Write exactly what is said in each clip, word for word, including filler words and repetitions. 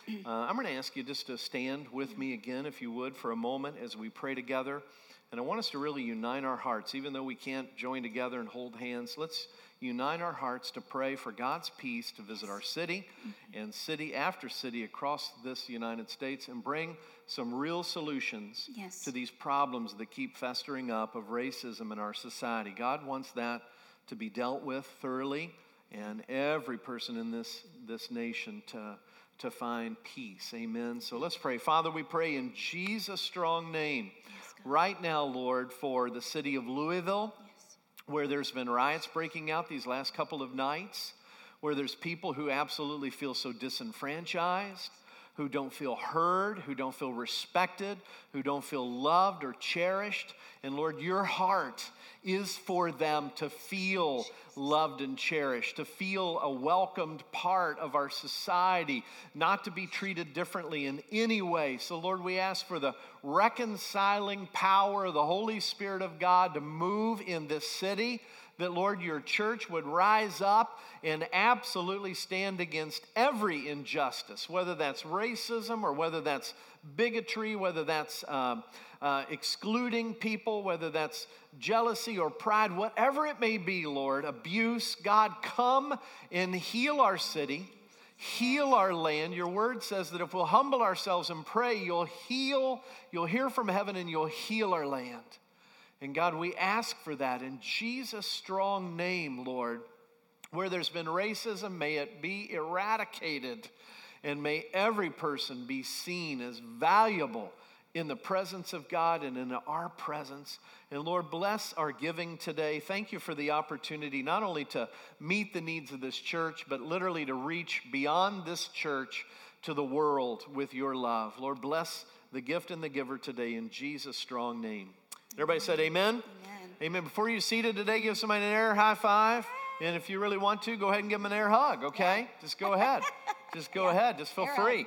Uh, I'm going to ask you just to stand with me again, if you would, for a moment as we pray together. And I want us to really unite our hearts. Even though we can't join together and hold hands, let's unite our hearts to pray for God's peace to visit our city and city after city across this United States and bring some real solutions yes. to these problems that keep festering up of racism in our society. God wants that to be dealt with thoroughly, and every person in this, this nation to to find peace. Amen. So let's pray. Father, we pray in Jesus' strong name yes, right now, Lord, for the city of Louisville, yes. where there's been riots breaking out these last couple of nights, where there's people who absolutely feel so disenfranchised, who don't feel heard, who don't feel respected, who don't feel loved or cherished. And Lord, your heart is for them to feel loved and cherished, to feel a welcomed part of our society, not to be treated differently in any way. So Lord, we ask for the reconciling power of the Holy Spirit of God to move in this city, that Lord, your church would rise up and absolutely stand against every injustice, whether that's racism or whether that's bigotry, whether that's um, uh, excluding people, whether that's jealousy or pride, whatever it may be, Lord, abuse. God, come and heal our city, heal our land. Your word says that if we'll humble ourselves and pray, you'll heal, you'll hear from heaven and you'll heal our land. And God, we ask for that in Jesus' strong name, Lord. Where there's been racism, may it be eradicated, and may every person be seen as valuable in the presence of God and in our presence. And Lord, bless our giving today. Thank you for the opportunity not only to meet the needs of this church, but literally to reach beyond this church to the world with your love. Lord, bless the gift and the giver today in Jesus' strong name. Everybody said amen? Amen. Amen. Before you're seated today, give somebody an air high five. And if you really want to, go ahead and give them an air hug, okay? Just go ahead. Just go yeah. ahead. Just feel air free.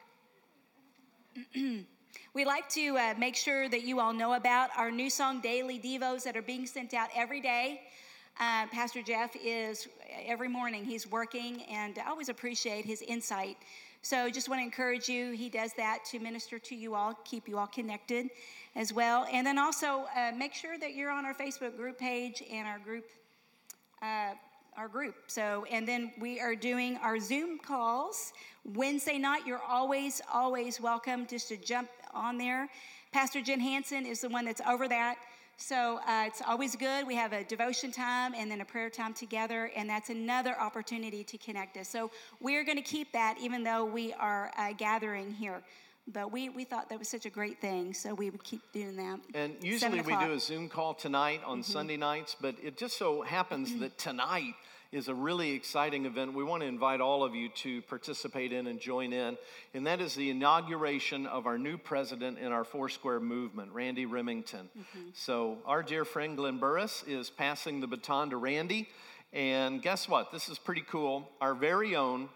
We'd like to uh, make sure that you all know about our New Song Daily Devos that are being sent out every day. Uh, Pastor Jeff is, every morning he's working, and I always appreciate his insight. So just want to encourage you. He does that to minister to you all, keep you all connected as well. And then also uh, make sure that you're on our Facebook group page and our group uh, our group. So, and then we are doing our Zoom calls Wednesday night. You're always, always welcome just to jump on there. Pastor Jen Hansen is the one that's over that. So uh, it's always good. We have a devotion time and then a prayer time together, and that's another opportunity to connect us. So we're going to keep that even though we are uh, gathering here. But we, we thought that was such a great thing, so we would keep doing that. And usually we do a Zoom call tonight on mm-hmm. Sunday nights, but it just so happens mm-hmm. that tonight is a really exciting event we want to invite all of you to participate in and join in, and that is the inauguration of our new president in our Foursquare movement, Randy Remington. Mm-hmm. So our dear friend Glenn Burris is passing the baton to Randy, and guess what? This is pretty cool. Our very own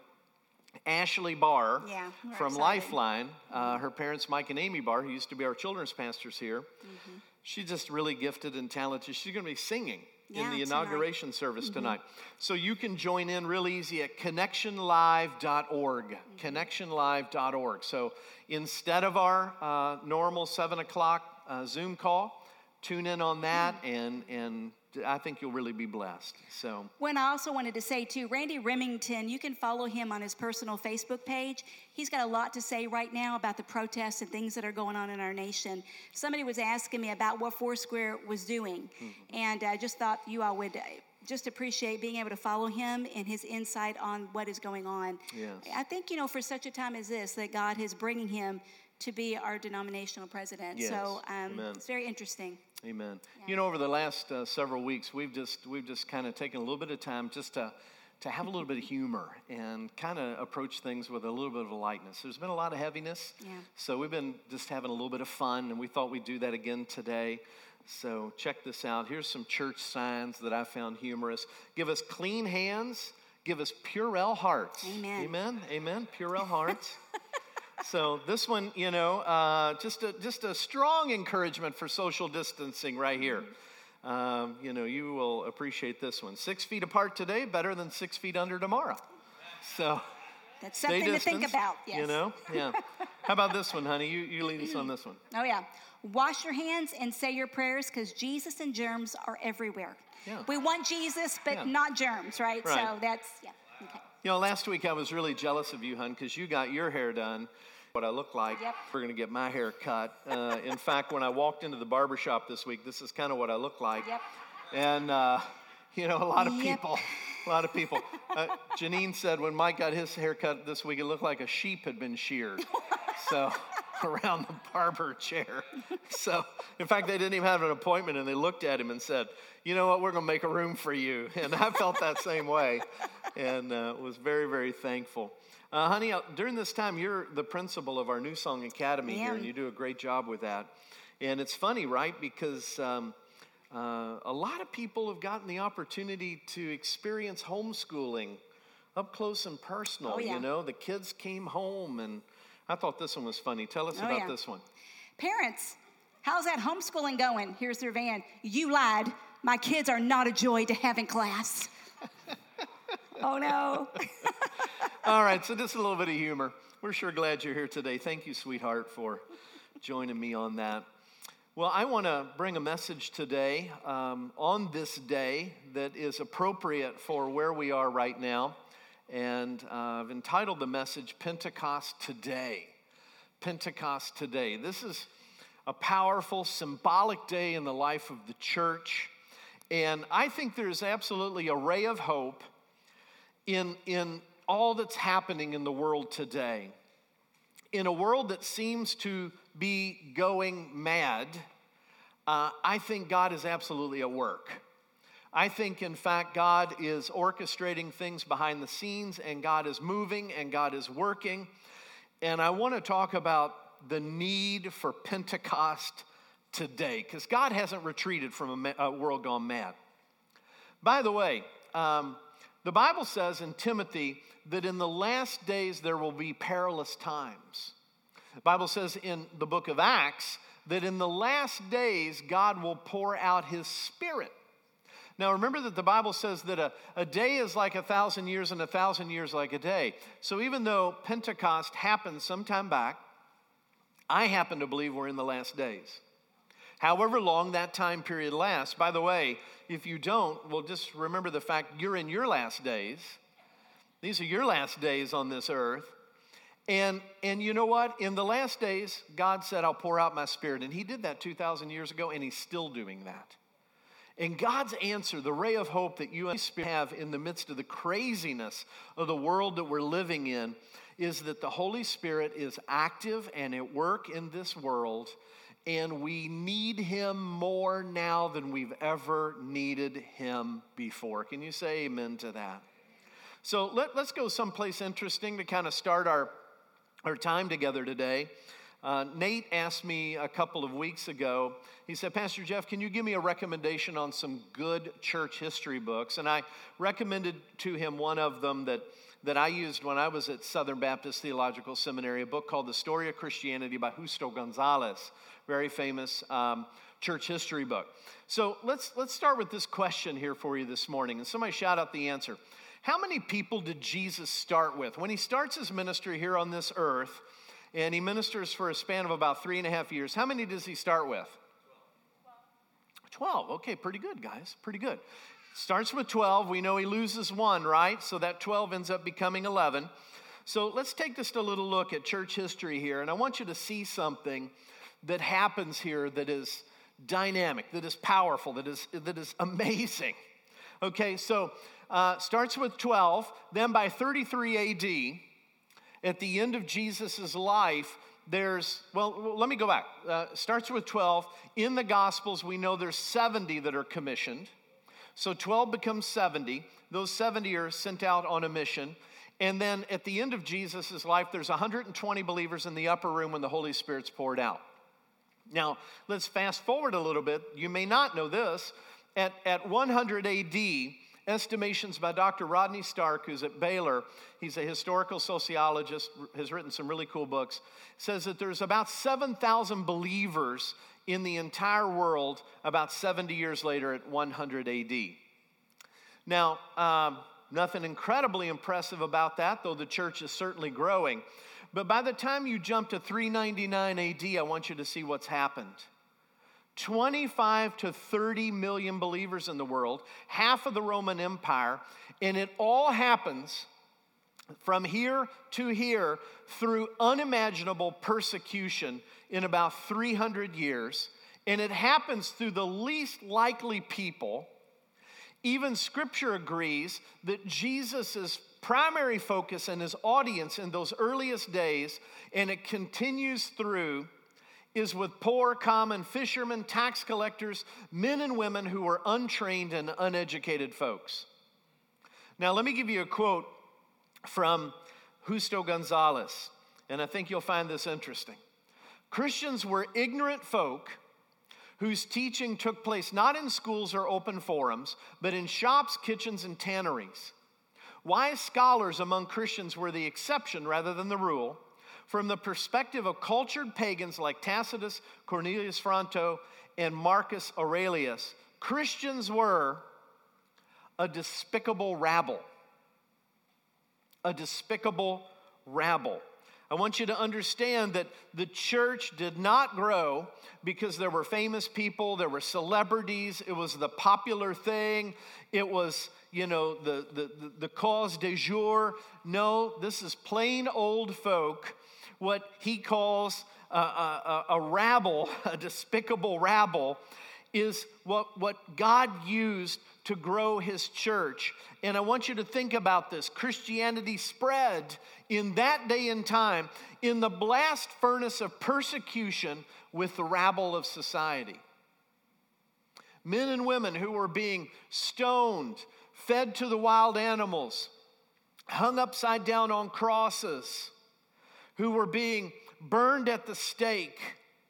Ashley Barr yeah, from excited. Lifeline, uh, her parents Mike and Amy Barr, who used to be our children's pastors here, mm-hmm. she's just really gifted and talented. She's going to be singing yeah, in the tonight. inauguration service mm-hmm. tonight. So you can join in real easy at connection live dot org, mm-hmm. connection live dot org. So instead of our uh, normal seven o'clock uh, Zoom call, tune in on that mm-hmm. and and I think you'll really be blessed. So, when I also wanted to say too, Randy Remington, you can follow him on his personal Facebook page. He's got a lot to say right now about the protests and things that are going on in our nation. Somebody was asking me about what Foursquare was doing, mm-hmm. and I just thought you all would just appreciate being able to follow him and his insight on what is going on. Yes. I think, you know, for such a time as this, that God is bringing him to be our denominational president. Yes. So um, Amen. It's very interesting. Amen. Yeah. You know, over the last uh, several weeks, we've just we've just kind of taken a little bit of time just to to have a little bit of humor and kind of approach things with a little bit of a lightness. There's been a lot of heaviness, yeah. so we've been just having a little bit of fun, and we thought we'd do that again today. So check this out. Here's some church signs that I found humorous. Give us clean hands. Give us Purell hearts. Amen. Amen. Amen. Purell hearts. So this one, you know, uh, just a just a strong encouragement for social distancing right here. Um, you know, you will appreciate this one. Six feet apart today, better than six feet under tomorrow. So That's Stay something to think distance, about. Yes. You know? Yeah. How about this one, honey? You, you lead us on this one. Oh, yeah. Wash your hands and say your prayers because Jesus and germs are everywhere. Yeah. We want Jesus, but Yeah. not germs, right? Right. So that's, yeah, okay. You know, last week I was really jealous of you, hon, because you got your hair done. What I look like. Yep. We're going to get my hair cut. Uh, in fact, when I walked into the barber shop this week, this is kind of what I look like. Yep. And, uh, you know, a lot of Yep. people, a lot of people. Uh, Janine said when Mike got his hair cut this week, it looked like a sheep had been sheared. So, around the barber chair. So, in fact, they didn't even have an appointment, and they looked at him and said, you know what, we're going to make a room for you. And I felt that same way and uh, was very, very thankful. Uh, honey, uh, during this time, you're the principal of our New Song Academy Yeah. here, and you do a great job with that. And it's funny, right, because um, uh, a lot of people have gotten the opportunity to experience homeschooling up close and personal. Oh, yeah. You know, the kids came home, and I thought this one was funny. Tell us Oh, about yeah. this one. Parents, how's that homeschooling going? Here's their van. You lied. My kids are not a joy to have in class. Oh, no. All right, so just a little bit of humor. We're sure glad you're here today. Thank you, sweetheart, for joining me on that. Well, I want to bring a message today um, on this day that is appropriate for where we are right now. And uh, I've entitled the message, Pentecost Today. Pentecost Today. This is a powerful, symbolic day in the life of the church. And I think there's absolutely a ray of hope in, in all that's happening in the world today. In a world that seems to be going mad, uh, I think God is absolutely at work. I think, in fact, God is orchestrating things behind the scenes, and God is moving, and God is working. And I want to talk about the need for Pentecost today, because God hasn't retreated from a, ma- a world gone mad. By the way, um, the Bible says in Timothy that in the last days there will be perilous times. The Bible says in the book of Acts that in the last days God will pour out his Spirit. Now remember that the Bible says that a, a day is like a thousand years and a thousand years like a day. So even though Pentecost happened sometime back, I happen to believe we're in the last days. However long that time period lasts. By the way, if you don't, well, just remember the fact you're in your last days. These are your last days on this earth. And, and you know what? In the last days, God said, I'll pour out my Spirit. And he did that two thousand years ago, and he's still doing that. And God's answer, the ray of hope that you have in the midst of the craziness of the world that we're living in, is that the Holy Spirit is active and at work in this world, and we need him more now than we've ever needed him before. Can you say amen to that? So let, let's go someplace interesting to kind of start our, our time together today. Uh, Nate asked me a couple of weeks ago, he said, Pastor Jeff, can you give me a recommendation on some good church history books? And I recommended to him one of them that, that I used when I was at Southern Baptist Theological Seminary, a book called The Story of Christianity by Justo Gonzalez, very famous um, church history book. So let's, let's start with this question here for you this morning, and somebody shout out the answer. How many people did Jesus start with? When he starts his ministry here on this earth, and he ministers for a span of about three and a half years, how many does he start with? twelve. Okay, pretty good, guys. Pretty good. Starts with twelve. We know he loses one, right? So that twelve ends up becoming eleven. So let's take just a little look at church history here, and I want you to see something that happens here that is dynamic, that is powerful, that is, that is amazing. Okay, so uh, starts with twelve. Then by thirty-three A D, at the end of Jesus' life, there's, well, let me go back. Uh, starts with twelve. In the Gospels, we know there's seventy that are commissioned. So twelve becomes seventy. Those seventy are sent out on a mission. And then at the end of Jesus' life, there's one hundred twenty believers in the upper room when the Holy Spirit's poured out. Now, let's fast forward a little bit. You may not know this. At, at one hundred A D, estimations by Doctor Rodney Stark, who's at Baylor, he's a historical sociologist, has written some really cool books, says that there's about seven thousand believers in the entire world about seventy years later at one hundred A D. Now, um, nothing incredibly impressive about that, though the church is certainly growing. But by the time you jump to three ninety-nine A D, I want you to see what's happened. twenty-five to thirty million believers in the world, half of the Roman Empire, and it all happens from here to here through unimaginable persecution in about three hundred years, and it happens through the least likely people. Even Scripture agrees that Jesus' primary focus and his audience in those earliest days, and it continues through, is with poor, common fishermen, tax collectors, men and women who were untrained and uneducated folks. Now, let me give you a quote from Justo Gonzalez, and I think you'll find this interesting. Christians were ignorant folk whose teaching took place not in schools or open forums, but in shops, kitchens, and tanneries. Wise scholars among Christians were the exception rather than the rule. From the perspective of cultured pagans like Tacitus, Cornelius Fronto, and Marcus Aurelius, Christians were a despicable rabble. A despicable rabble. I want you to understand that the church did not grow because there were famous people, there were celebrities, it was the popular thing, it was, you know, the, the, the cause du jour. No, this is plain old folk, what he calls a, a, a rabble, a despicable rabble, is what, what God used to grow his church. And I want you to think about this. Christianity spread in that day and time in the blast furnace of persecution with the rabble of society. Men and women who were being stoned, fed to the wild animals, hung upside down on crosses, who were being burned at the stake.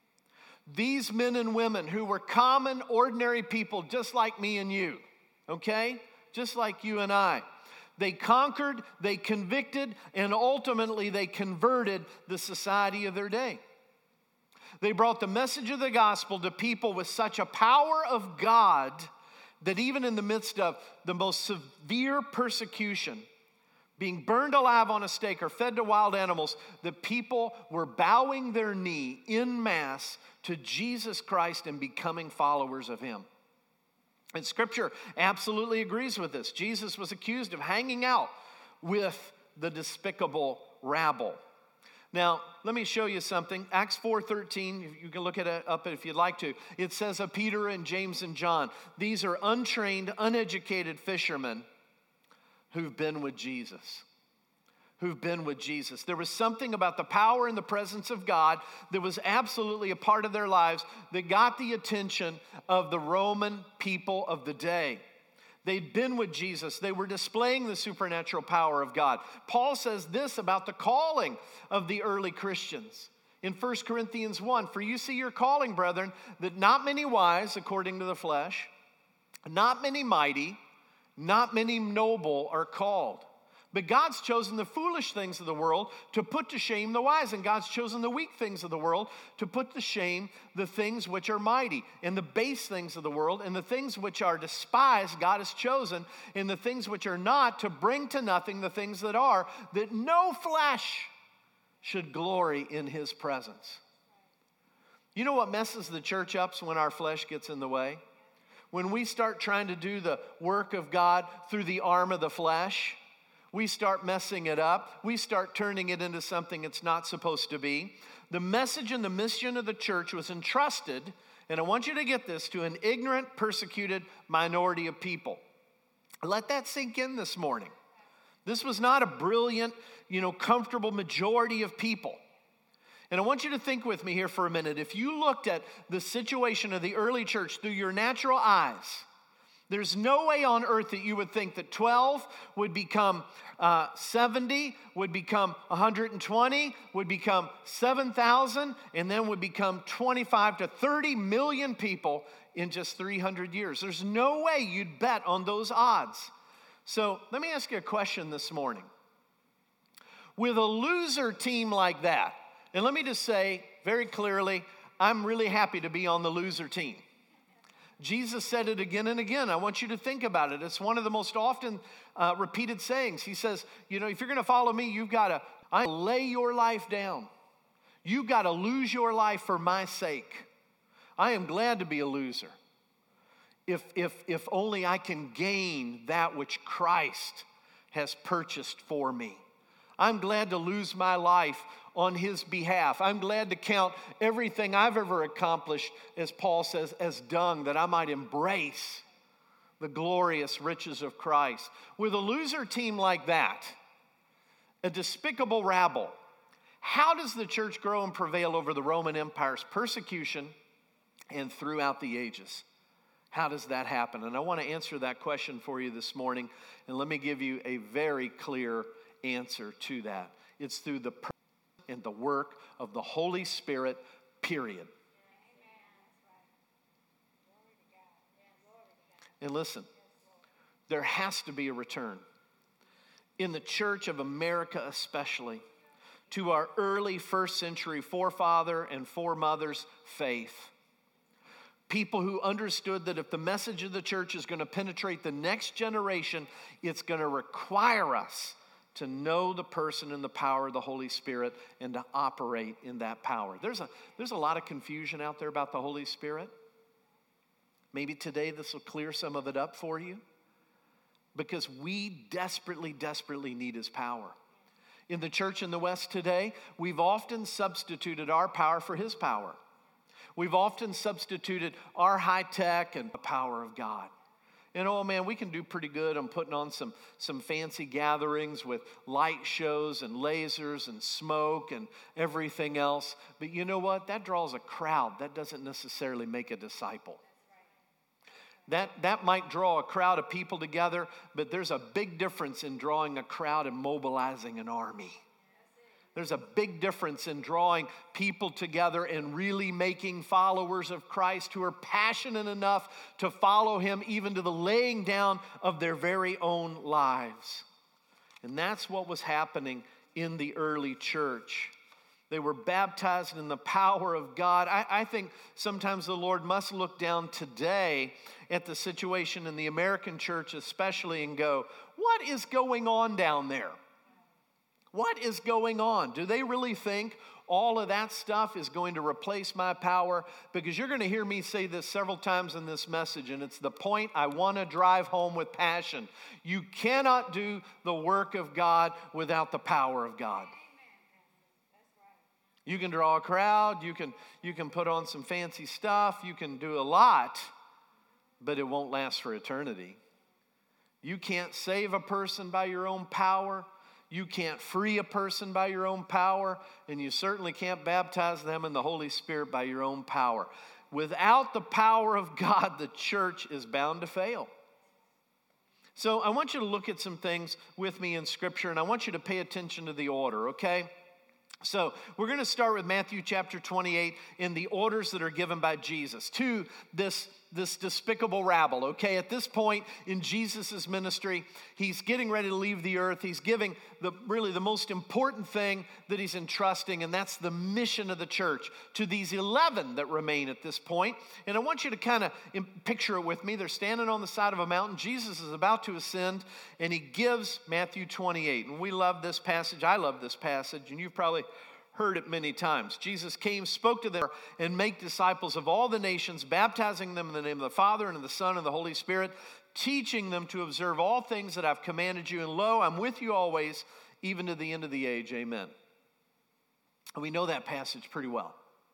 These men and women who were common, ordinary people just like me and you, okay? Just like you and I. They conquered, they convicted, and ultimately they converted the society of their day. They brought the message of the gospel to people with such a power of God that even in the midst of the most severe persecution, being burned alive on a stake or fed to wild animals, the people were bowing their knee en masse to Jesus Christ and becoming followers of him. And Scripture absolutely agrees with this. Jesus was accused of hanging out with the despicable rabble. Now, let me show you something. Acts four thirteen, you can look it up if you'd like to. It says of Peter and James and John, these are untrained, uneducated fishermen who've been with Jesus. Who've been with Jesus. There was something about the power and the presence of God that was absolutely a part of their lives that got the attention of the Roman people of the day. They'd been with Jesus. They were displaying the supernatural power of God. Paul says this about the calling of the early Christians. In First Corinthians one, for you see your calling, brethren, that not many wise, according to the flesh, not many mighty, not many noble are called. But God's chosen the foolish things of the world to put to shame the wise. And God's chosen the weak things of the world to put to shame the things which are mighty. And the base things of the world and the things which are despised, God has chosen. And the things which are not, to bring to nothing the things that are, that no flesh should glory in his presence. You know what messes the church up when our flesh gets in the way? When we start trying to do the work of God through the arm of the flesh, we start messing it up. We start turning it into something it's not supposed to be. The message and the mission of the church was entrusted, and I want you to get this, to an ignorant, persecuted minority of people. Let that sink in this morning. This was not a brilliant, you know, comfortable majority of people. And I want you to think with me here for a minute. If you looked at the situation of the early church through your natural eyes, there's no way on earth that you would think that twelve would become uh, seventy, would become one hundred twenty, would become seven thousand, and then would become twenty-five to thirty million people in just three hundred years. There's no way you'd bet on those odds. So let me ask you a question this morning. With a loser team like that, and let me just say very clearly, I'm really happy to be on the loser team. Jesus said it again and again. I want you to think about it. It's one of the most often uh, repeated sayings. He says, you know, if you're going to follow me, you've got to I lay your life down. You've got to lose your life for my sake. I am glad to be a loser. If, if, if only I can gain that which Christ has purchased for me. I'm glad to lose my life on his behalf. I'm glad to count everything I've ever accomplished, as Paul says, as dung, that I might embrace the glorious riches of Christ. With a loser team like that, a despicable rabble, how does the church grow and prevail over the Roman Empire's persecution and throughout the ages? How does that happen? And I want to answer that question for you this morning, and let me give you a very clear answer to that. It's through the person and the work of the Holy Spirit, period. And listen, there has to be a return. In the Church of America especially, to our early first century forefather and foremothers' faith. People who understood that if the message of the church is going to penetrate the next generation, it's going to require us to know the person and the power of the Holy Spirit and to operate in that power. There's a, there's a lot of confusion out there about the Holy Spirit. Maybe today this will clear some of it up for you, because we desperately, desperately need his power. In the church in the West today, we've often substituted our power for his power. We've often substituted our high tech and the power of God. And oh man, we can do pretty good on putting on some, some fancy gatherings with light shows and lasers and smoke and everything else. But you know what? That draws a crowd. That doesn't necessarily make a disciple. That, that might draw a crowd of people together, but there's a big difference in drawing a crowd and mobilizing an army. There's a big difference in drawing people together and really making followers of Christ who are passionate enough to follow him even to the laying down of their very own lives. And that's what was happening in the early church. They were baptized in the power of God. I, I think sometimes the Lord must look down today at the situation in the American church especially and go, what is going on down there? What is going on? Do they really think all of that stuff is going to replace my power? Because you're going to hear me say this several times in this message, and it's the point I want to drive home with passion. You cannot do the work of God without the power of God. You can draw a crowd, you can, you can put on some fancy stuff, you can do a lot, but it won't last for eternity. You can't save a person by your own power. You can't free a person by your own power, and you certainly can't baptize them in the Holy Spirit by your own power. Without the power of God, the church is bound to fail. So I want you to look at some things with me in Scripture, and I want you to pay attention to the order, okay? So we're going to start with Matthew chapter twenty-eight in the orders that are given by Jesus to this, this despicable rabble, okay? At this point in Jesus' ministry, he's getting ready to leave the earth. He's giving the really the most important thing that he's entrusting, and that's the mission of the church to these eleven that remain at this point. And I want you to kind of picture it with me. They're standing on the side of a mountain. Jesus is about to ascend, and he gives Matthew twenty-eight. And we love this passage. I love this passage, and you've probably heard it many times. Jesus came, spoke to them, and make disciples of all the nations, baptizing them in the name of the Father and of the Son and the Holy Spirit, teaching them to observe all things that I've commanded you. And lo, I'm with you always, even to the end of the age. Amen. And we know that passage pretty well.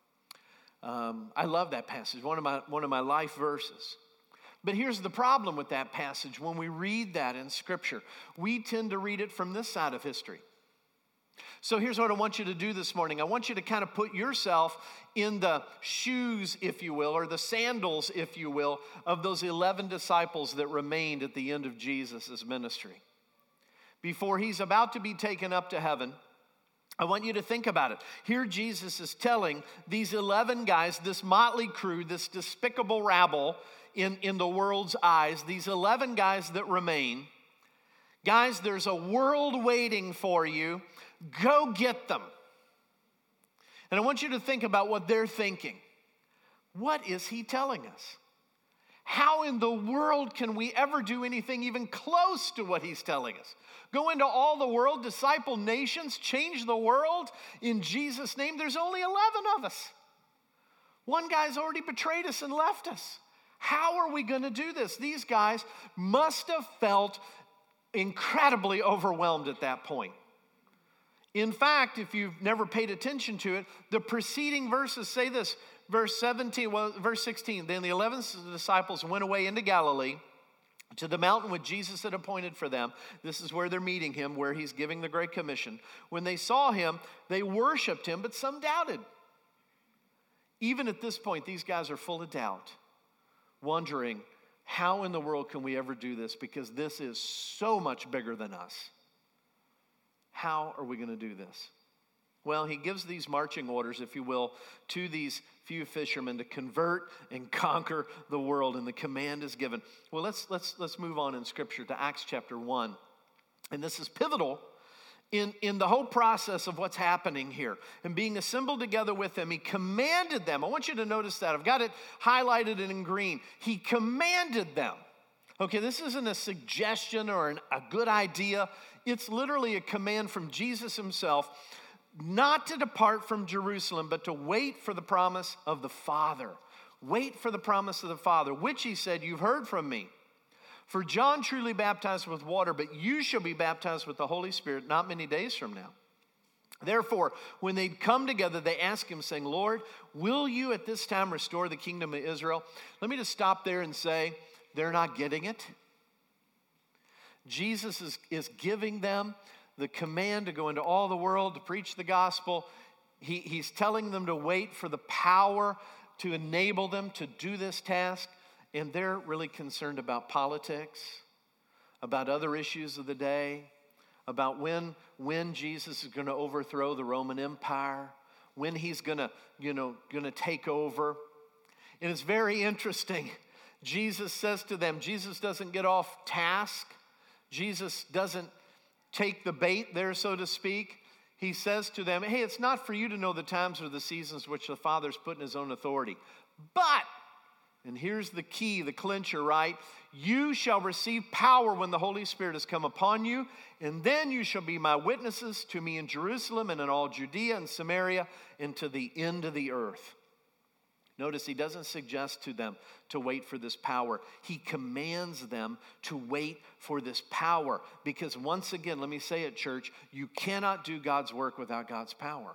Um, I love that passage, one of my one of my life verses. But here's the problem with that passage. When we read that in Scripture, we tend to read it from this side of history. So here's what I want you to do this morning. I want you to kind of put yourself in the shoes, if you will, or the sandals, if you will, of those eleven disciples that remained at the end of Jesus' ministry. Before he's about to be taken up to heaven, I want you to think about it. Here Jesus is telling these eleven guys, this motley crew, this despicable rabble in, in the world's eyes, these eleven guys that remain, guys, there's a world waiting for you. Go get them. And I want you to think about what they're thinking. What is he telling us? How in the world can we ever do anything even close to what he's telling us? Go into all the world, disciple nations, change the world in Jesus' name. There's only eleven of us. One guy's already betrayed us and left us. How are we going to do this? These guys must have felt incredibly overwhelmed at that point. In fact, if you've never paid attention to it, the preceding verses say this. Verse seventeen, well, verse sixteen, then the eleven disciples went away into Galilee to the mountain which Jesus had appointed for them. This is where they're meeting him, where he's giving the Great Commission. When they saw him, they worshiped him, but some doubted. Even at this point, these guys are full of doubt, wondering, how in the world can we ever do this? Because this is so much bigger than us. How are we going to do this? Well, he gives these marching orders, if you will, to these few fishermen to convert and conquer the world, and the command is given. Well, let's let's let's move on in Scripture to Acts chapter one. And this is pivotal in, in the whole process of what's happening here. And being assembled together with them, he commanded them. I want you to notice that. I've got it highlighted in green. He commanded them. Okay, this isn't a suggestion or an, a good idea. It's literally a command from Jesus himself, not to depart from Jerusalem, but to wait for the promise of the Father. Wait for the promise of the Father, which he said, you've heard from me. For John truly baptized with water, but you shall be baptized with the Holy Spirit not many days from now. Therefore, when they'd come together, they asked him, saying, Lord, will you at this time restore the kingdom of Israel? Let me just stop there and say, they're not getting it. Jesus is, is giving them the command to go into all the world, to preach the gospel. He, he's telling them to wait for the power to enable them to do this task. And they're really concerned about politics, about other issues of the day, about when, when Jesus is going to overthrow the Roman Empire, when he's going to, you know, going to take over. And it's very interesting. Jesus says to them, Jesus doesn't get off task. Jesus doesn't take the bait there, so to speak. He says to them, hey, it's not for you to know the times or the seasons which the Father's put in his own authority. But, and here's the key, the clincher, right? You shall receive power when the Holy Spirit has come upon you, and then you shall be my witnesses to me in Jerusalem and in all Judea and Samaria and to the end of the earth. Notice he doesn't suggest to them to wait for this power. He commands them to wait for this power. Because once again, let me say it, church, you cannot do God's work without God's power.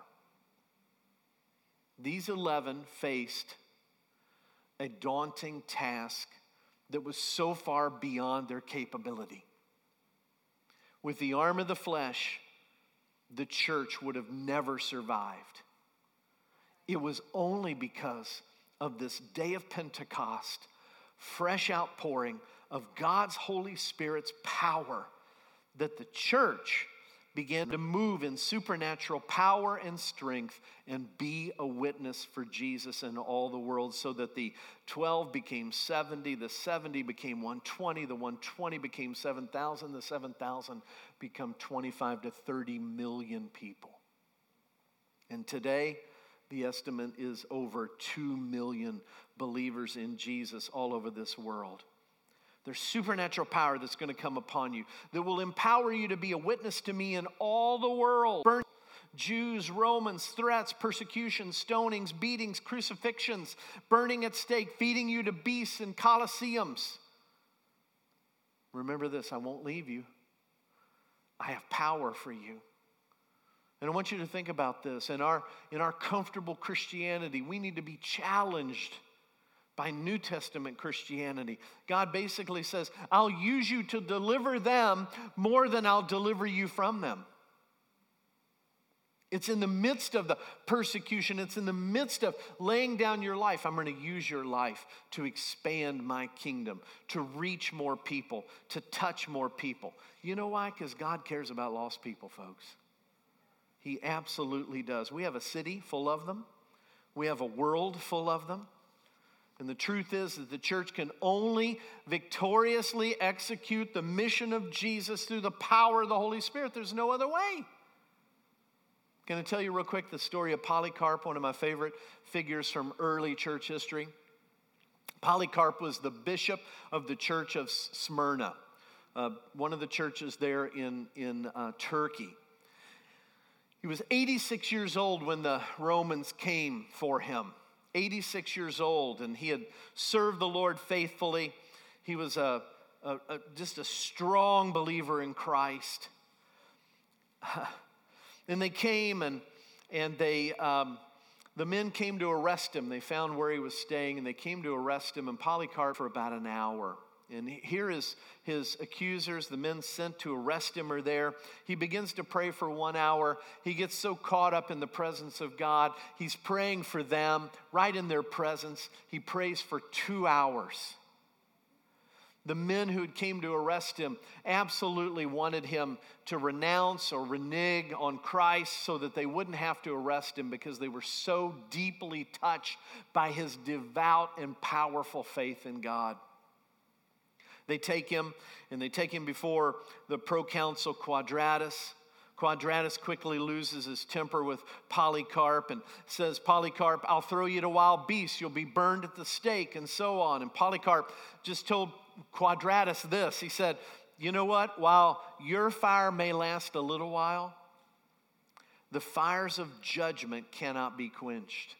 These eleven faced a daunting task that was so far beyond their capability. With the arm of the flesh, the church would have never survived. It was only because of this day of Pentecost, fresh outpouring of God's Holy Spirit's power, that the church began to move in supernatural power and strength and be a witness for Jesus in all the world, so that the twelve became seventy, the seventy became one hundred twenty, the one hundred twenty became seven thousand, the seven thousand become twenty-five to thirty million people. And today, the estimate is over two million believers in Jesus all over this world. There's supernatural power that's going to come upon you that will empower you to be a witness to me in all the world. Burn Jews, Romans, threats, persecutions, stonings, beatings, crucifixions, burning at stake, feeding you to beasts and colosseums. Remember this, I won't leave you. I have power for you. And I want you to think about this. In our, in our comfortable Christianity, we need to be challenged by New Testament Christianity. God basically says, I'll use you to deliver them more than I'll deliver you from them. It's in the midst of the persecution. It's in the midst of laying down your life. I'm going to use your life to expand my kingdom, to reach more people, to touch more people. You know why? Because God cares about lost people, folks. He absolutely does. We have a city full of them. We have a world full of them. And the truth is that the church can only victoriously execute the mission of Jesus through the power of the Holy Spirit. There's no other way. Going to tell you real quick the story of Polycarp, one of my favorite figures from early church history. Polycarp was the bishop of the church of Smyrna, uh, one of the churches there in, in uh, Turkey. He was eighty-six years old when the Romans came for him. eighty-six years old, and he had served the Lord faithfully. He was a, a, a just a strong believer in Christ. And they came, and and they um, the men came to arrest him. They found where he was staying, and they came to arrest him. And Polycarp for about an hour. And here is his accusers, the men sent to arrest him, are there. He begins to pray for one hour. He gets so caught up in the presence of God. He's praying for them right in their presence. He prays for two hours. The men who came to arrest him absolutely wanted him to renounce or renege on Christ so that they wouldn't have to arrest him, because they were so deeply touched by his devout and powerful faith in God. They take him, and they take him before the proconsul Quadratus. Quadratus quickly loses his temper with Polycarp and says, Polycarp, I'll throw you to wild beasts. You'll be burned at the stake, and so on. And Polycarp just told Quadratus this. He said, you know what? While your fire may last a little while, the fires of judgment cannot be quenched.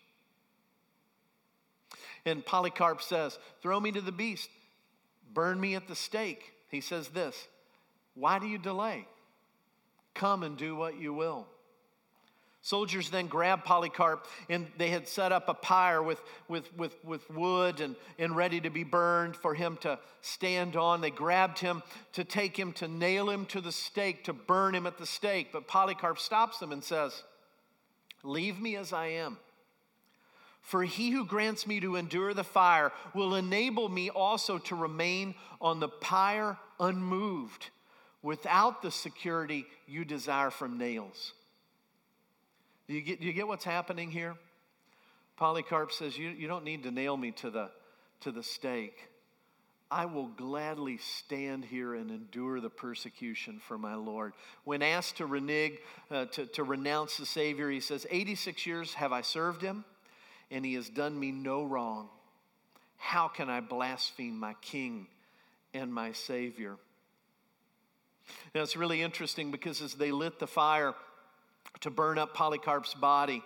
And Polycarp says, throw me to the beast. Burn me at the stake. He says this, why do you delay? Come and do what you will. Soldiers then grabbed Polycarp, and they had set up a pyre with, with, with, with wood and, and ready to be burned for him to stand on. They grabbed him to take him, to nail him to the stake, to burn him at the stake. But Polycarp stops them and says, leave me as I am. For he who grants me to endure the fire will enable me also to remain on the pyre unmoved, without the security you desire from nails. Do you get, do you get what's happening here? Polycarp says, you, you don't need to nail me to the, to the stake. I will gladly stand here and endure the persecution for my Lord. When asked to renege, uh, to, to renounce the Savior, he says, eighty-six years have I served him, and he has done me no wrong. How can I blaspheme my King and my Savior? Now, it's really interesting, because as they lit the fire to burn up Polycarp's body,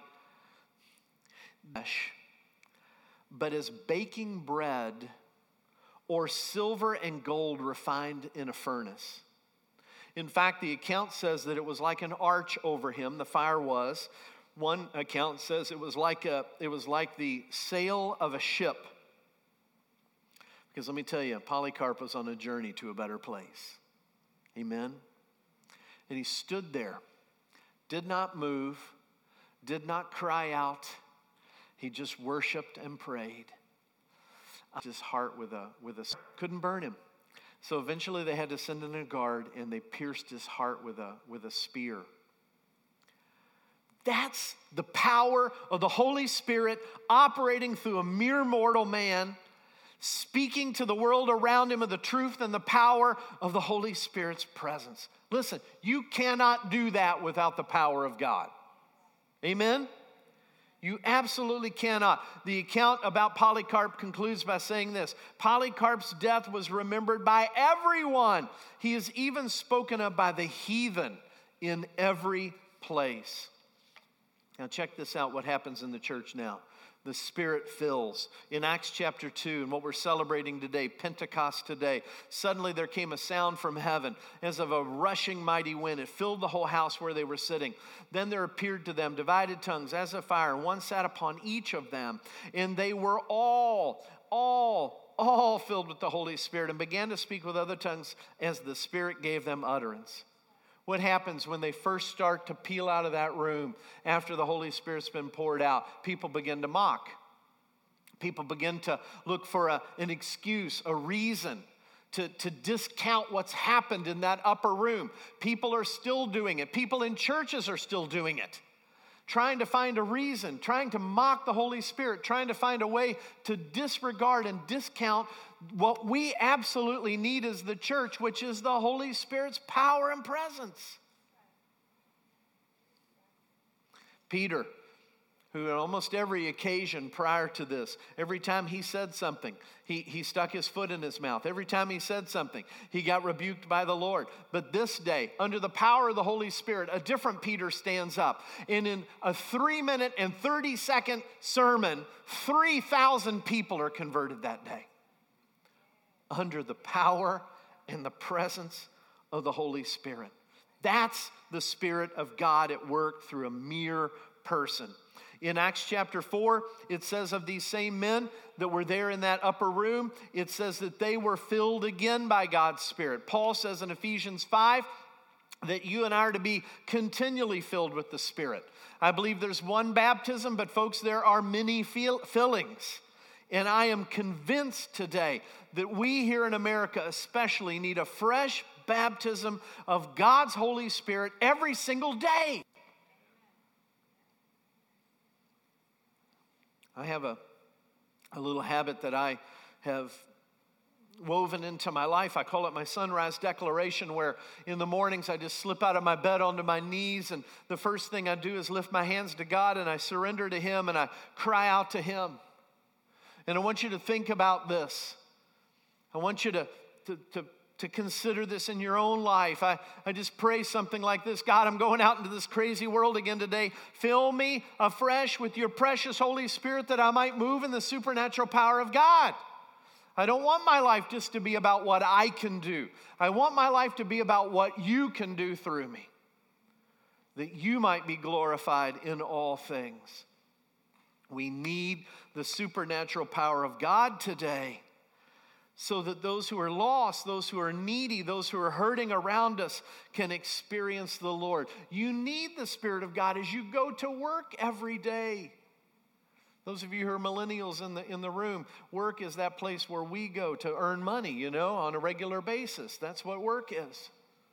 but as baking bread or silver and gold refined in a furnace. In fact, the account says that it was like an arch over him, the fire was. One account says it was like a, it was like the sail of a ship. Because let me tell you, Polycarp was on a journey to a better place. Amen? And he stood there, did not move, did not cry out. He just worshiped and prayed. His heart with a, with a, couldn't burn him. So eventually they had to send in a guard, and they pierced his heart with a, with a spear. That's the power of the Holy Spirit operating through a mere mortal man, speaking to the world around him of the truth and the power of the Holy Spirit's presence. Listen, you cannot do that without the power of God. Amen? You absolutely cannot. The account about Polycarp concludes by saying this: Polycarp's death was remembered by everyone. He is even spoken of by the heathen in every place. Now check this out, what happens in the church now. The Spirit fills. In Acts chapter two, and what we're celebrating today, Pentecost today, suddenly there came a sound from heaven as of a rushing mighty wind. It filled the whole house where they were sitting. Then there appeared to them divided tongues as of fire, and one sat upon each of them. And they were all, all, all filled with the Holy Spirit, and began to speak with other tongues as the Spirit gave them utterance. What happens when they first start to peel out of that room after the Holy Spirit's been poured out? People begin to mock. People begin to look for a, an excuse, a reason to, to discount what's happened in that upper room. People are still doing it. People in churches are still doing it. Trying to find a reason, trying to mock the Holy Spirit, trying to find a way to disregard and discount what we absolutely need as the church, which is the Holy Spirit's power and presence. Peter, who on almost every occasion prior to this, every time he said something, he, he stuck his foot in his mouth. Every time he said something, he got rebuked by the Lord. But this day, under the power of the Holy Spirit, a different Peter stands up. And in a three minute and thirty second sermon, three thousand people are converted that day. Under the power and the presence of the Holy Spirit. That's the Spirit of God at work through a mere person. In Acts chapter four, it says of these same men that were there in that upper room, it says that they were filled again by God's Spirit. Paul says in Ephesians five that you and I are to be continually filled with the Spirit. I believe there's one baptism, but folks, there are many fill- fillings. And I am convinced today that we here in America especially need a fresh baptism of God's Holy Spirit every single day. I have a, a little habit that I have woven into my life. I call it my sunrise declaration, where in the mornings I just slip out of my bed onto my knees, and the first thing I do is lift my hands to God, and I surrender to Him, and I cry out to Him. And I want you to think about this. I want you to, to, to, to consider this in your own life. I, I just pray something like this. God, I'm going out into this crazy world again today. Fill me afresh with your precious Holy Spirit that I might move in the supernatural power of God. I don't want my life just to be about what I can do. I want my life to be about what you can do through me, that you might be glorified in all things. We need the supernatural power of God today so that those who are lost, those who are needy, those who are hurting around us can experience the Lord. You need the Spirit of God as you go to work every day. Those of you who are millennials in the, in the room, work is that place where we go to earn money, you know, on a regular basis. That's what work is.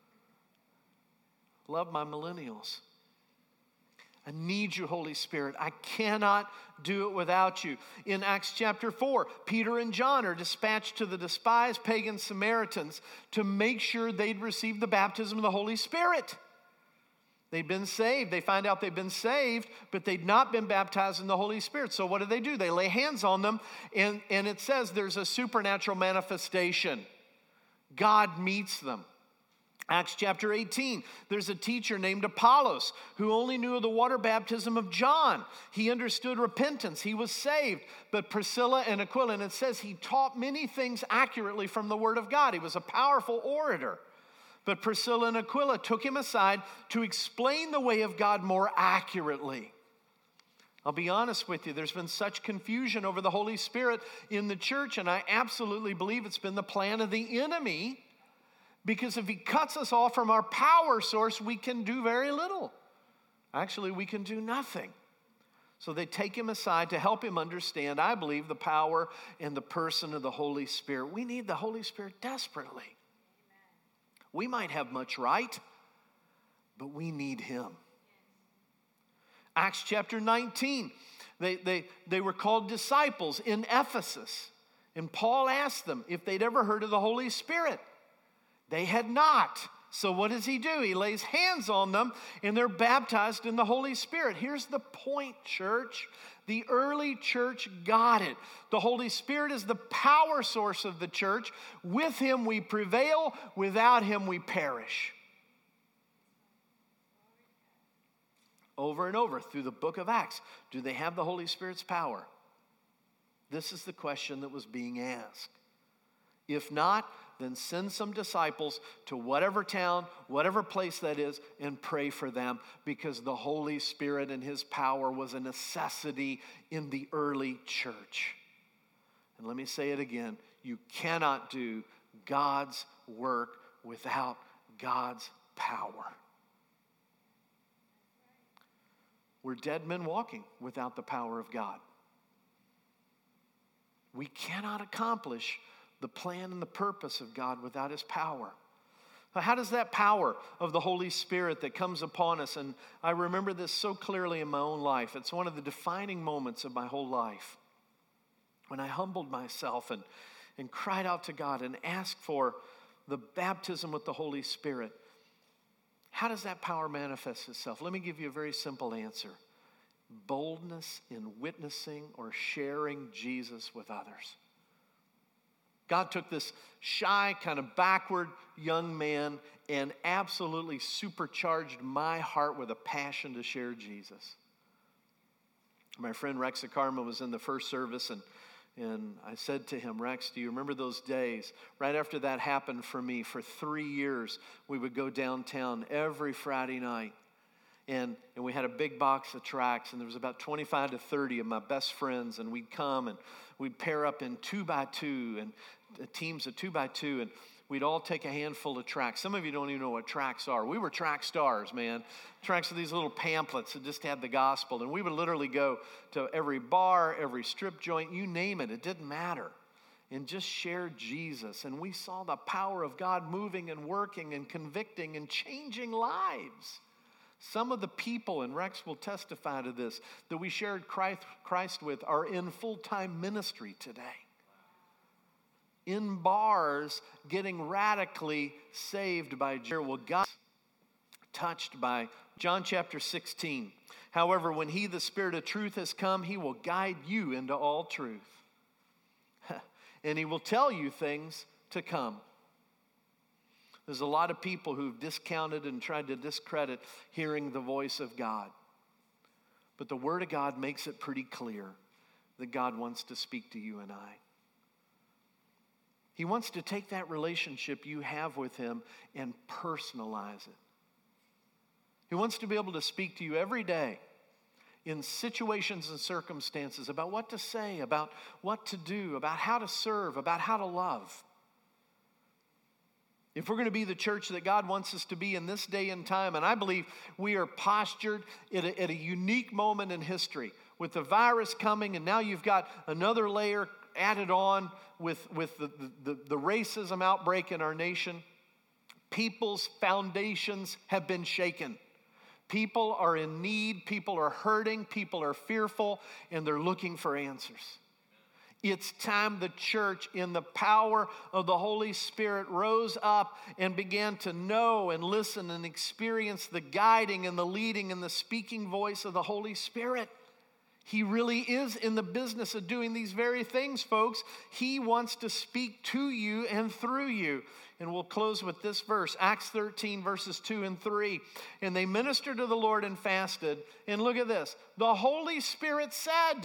Love my millennials. I need you, Holy Spirit. I cannot do it without you. In Acts chapter four, Peter and John are dispatched to the despised pagan Samaritans to make sure they'd receive the baptism of the Holy Spirit. They'd been saved. They find out they've been saved, but they'd not been baptized in the Holy Spirit. So what do they do? They lay hands on them, and, and it says there's a supernatural manifestation. God meets them. Acts chapter eighteen, there's a teacher named Apollos who only knew of the water baptism of John. He understood repentance. He was saved. But Priscilla and Aquila, and it says he taught many things accurately from the Word of God. He was a powerful orator. But Priscilla and Aquila took him aside to explain the way of God more accurately. I'll be honest with you, there's been such confusion over the Holy Spirit in the church, and I absolutely believe it's been the plan of the enemy. Because if he cuts us off from our power source, we can do very little. Actually, we can do nothing. So they take him aside to help him understand, I believe, the power and the person of the Holy Spirit. We need the Holy Spirit desperately. We might have much right, but we need him. Acts chapter nineteen, they, they, they were called disciples in Ephesus. And Paul asked them if they'd ever heard of the Holy Spirit. They had not. So what does he do? He lays hands on them and they're baptized in the Holy Spirit. Here's the point, church. The early church got it. The Holy Spirit is the power source of the church. With him we prevail. Without him we perish. Over and over through the book of Acts, do they have the Holy Spirit's power? This is the question that was being asked. If not, then send some disciples to whatever town, whatever place that is, and pray for them, because the Holy Spirit and his power was a necessity in the early church. And let me say it again. You cannot do God's work without God's power. We're dead men walking without the power of God. We cannot accomplish the plan and the purpose of God without his power. Now, how does that power of the Holy Spirit that comes upon us, and I remember this so clearly in my own life. It's one of the defining moments of my whole life. When I humbled myself and, and cried out to God and asked for the baptism with the Holy Spirit. How does that power manifest itself? Let me give you a very simple answer. boldness in witnessing or sharing Jesus with others. God took this shy, kind of backward young man and absolutely supercharged my heart with a passion to share Jesus. My friend Rex Akarma was in the first service, and, and I said to him, Rex, do you remember those days? Right after that happened for me, for three years, we would go downtown every Friday night. And, and we had a big box of tracts, and there was about twenty-five to thirty of my best friends, and we'd come and we'd pair up in two by two, and teams of two by two, and we'd all take a handful of tracts. Some of you don't even know what tracts are. We were tract stars, man. Tracts are these little pamphlets that just had the gospel, and we would literally go to every bar, every strip joint, you name it, it didn't matter, and just share Jesus. And we saw the power of God moving and working and convicting and changing lives. Some of the people, and Rex will testify to this, that we shared Christ, Christ with are in full-time ministry today. In bars, getting radically saved by Jesus. Well, God touched by John chapter sixteen. However, when he, the Spirit of truth, has come, he will guide you into all truth. And he will tell you things to come. There's a lot of people who've discounted and tried to discredit hearing the voice of God. But the Word of God makes it pretty clear that God wants to speak to you and I. He wants to take that relationship you have with him and personalize it. He wants to be able to speak to you every day in situations and circumstances about what to say, about what to do, about how to serve, about how to love. If we're going to be the church that God wants us to be in this day and time, and I believe we are postured at a, at a unique moment in history with the virus coming, and now you've got another layer added on with, with the, the, the racism outbreak in our nation. People's foundations have been shaken. People are in need, people are hurting, people are fearful, and they're looking for answers. It's time the church, in the power of the Holy Spirit, rose up and began to know and listen and experience the guiding and the leading and the speaking voice of the Holy Spirit. He really is in the business of doing these very things, folks. He wants to speak to you and through you. And we'll close with this verse, Acts thirteen, verses two and three. And they ministered to the Lord and fasted. And look at this. The Holy Spirit said...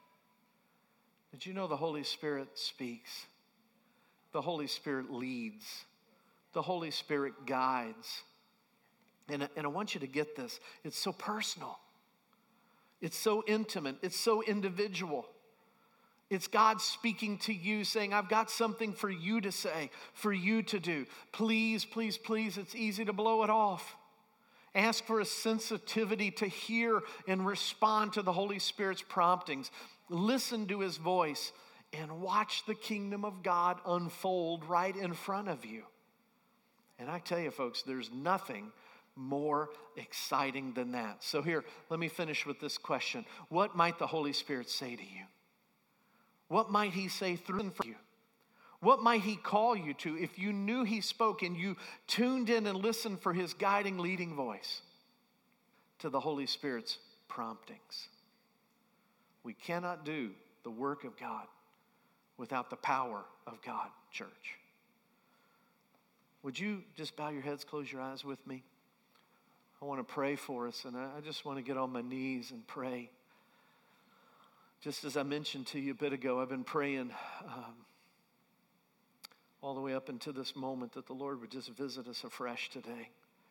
Did you know the Holy Spirit speaks? The Holy Spirit leads. The Holy Spirit guides. And, and I want you to get this. It's so personal. It's so intimate. It's so individual. It's God speaking to you, saying, I've got something for you to say, for you to do. Please, please, please, it's easy to blow it off. Ask for a sensitivity to hear and respond to the Holy Spirit's promptings. Listen to his voice and watch the kingdom of God unfold right in front of you. And I tell you, folks, there's nothing more exciting than that. So here, let me finish with this question. What might the Holy Spirit say to you? What might he say through you? What might he call you to if you knew he spoke and you tuned in and listened for his guiding, leading voice? To the Holy Spirit's promptings. We cannot do the work of God without the power of God, church. Would you just bow your heads, close your eyes with me? I want to pray for us, and I just want to get on my knees and pray. Just as I mentioned to you a bit ago, I've been praying um, all the way up into this moment that the Lord would just visit us afresh today.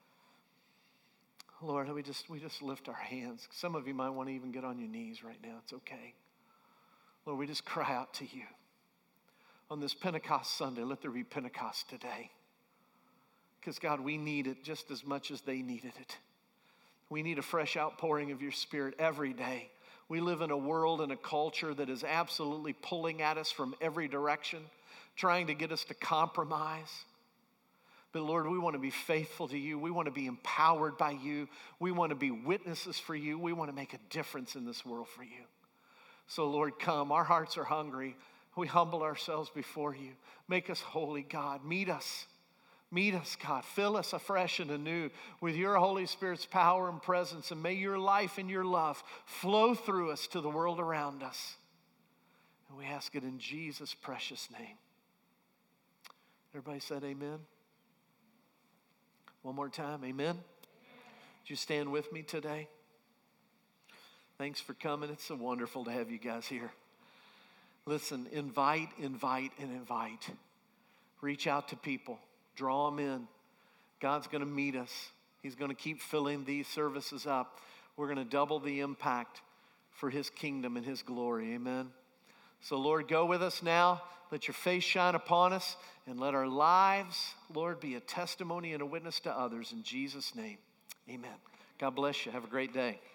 Lord, we just we just lift our hands. Some of you might want to even get on your knees right now. It's okay. Lord, we just cry out to you. On this Pentecost Sunday, let there be Pentecost today. Because, God, we need it just as much as they needed it. We need a fresh outpouring of your Spirit every day. We live in a world and a culture that is absolutely pulling at us from every direction, trying to get us to compromise. But Lord, we want to be faithful to you. We want to be empowered by you. We want to be witnesses for you. We want to make a difference in this world for you. So Lord, come. Our hearts are hungry. We humble ourselves before you. Make us holy, God. Meet us. Meet us, God. Fill us afresh and anew with your Holy Spirit's power and presence, and may your life and your love flow through us to the world around us. And we ask it in Jesus' precious name. Everybody said amen? One more time, amen? Would you stand with me today? Thanks for coming. It's so wonderful to have you guys here. Listen, invite, invite, and invite. Reach out to people. Draw them in. God's going to meet us. He's going to keep filling these services up. We're going to double the impact for his kingdom and his glory. Amen. So, Lord, go with us now. Let your face shine upon us, and let our lives, Lord, be a testimony and a witness to others. In Jesus' name, amen. God bless you. Have a great day.